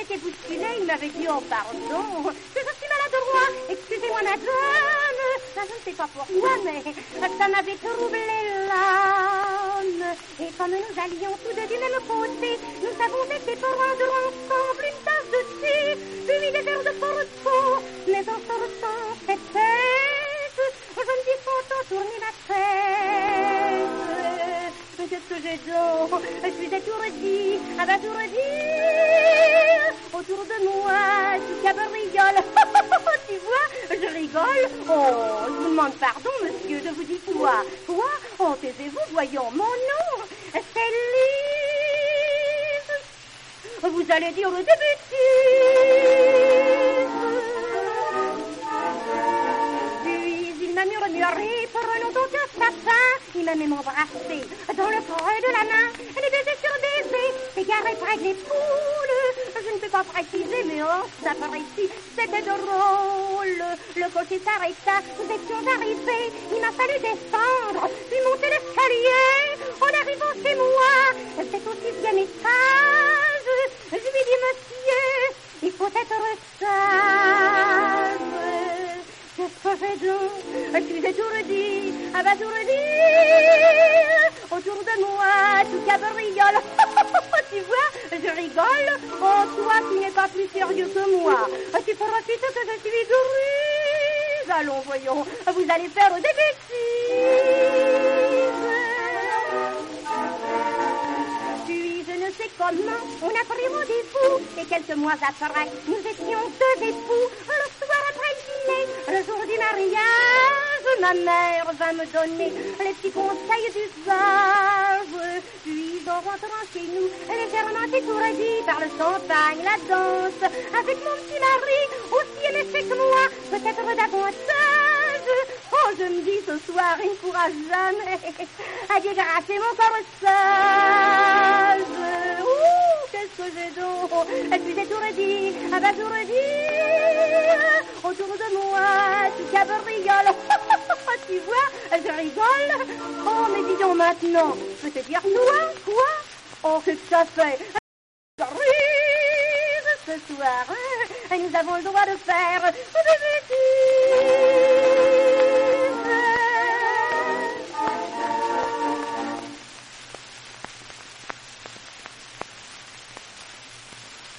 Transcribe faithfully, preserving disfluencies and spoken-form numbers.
s'était bousculé, il m'avait dit, oh pardon, que je suis maladroit, excusez-moi madame. Je ne sais pas pourquoi, mais ça m'avait troublé l'âme. Et comme nous allions tous deux du même côté, nous avons été pour rendre ensemble une tasse de thé, puis des verres de porto, mais en sortant cette tête, je me dis faut tourner ma tête. Qu'est-ce que j'ai donc? Je suis étourdie, abasourdie. Autour de moi, tout cabriole. Tu vois, je rigole. Oh, je vous demande pardon, monsieur, je vous dis quoi? Quoi? Oh, taisez-vous, voyons, mon nom, c'est Lise. Vous allez dire des bêtises. Puis il m'a murmuré, prenons donc un sapin. Il m'a même embrassé dans le creux de la main, les baisers sur baiser, s'égarer près des poules. Je ne peux pas préciser, mais oh, ça paraît ici, c'était drôle. Le cocher s'arrêta, nous étions arrivés, il m'a fallu descendre, puis monter l'escalier. En arrivant chez moi, c'est au sixième étage. Je lui dis, monsieur, il faut être sage. Qu'est-ce que j'ai donc? Je suis étourdie, abasourdie. Autour de moi, tout cabriole. Tu vois, je rigole. Oh, toi qui n'es pas plus sérieux que moi, tu profites que je suis grise. Allons, voyons, vous allez faire des bêtises. Puis, je ne sais comment, on a pris rendez-vous. Et quelques mois après, nous étions deux époux. Le soir après le dîner, le jour du mariage, ma mère va me donner les petits conseils d'usage. Puis, en rentrant chez nous, légèrement étourdie par le champagne, la danse, avec mon petit mari, aussi éméché que moi, peut-être davantage. Oh, je me dis ce soir, il ne pourra jamais à dégracer mon corps sage. Ouh, qu'est-ce que j'ai donc? Je suis étourdie, abasourdie. Autour de moi, tout cabriole. Tu vois, je rigole. Oh, mais dis donc maintenant, je peux te dire toi, quoi? Oh, qu'est-ce que ça fait? Ce soir, nous avons le droit de faire des bêtises.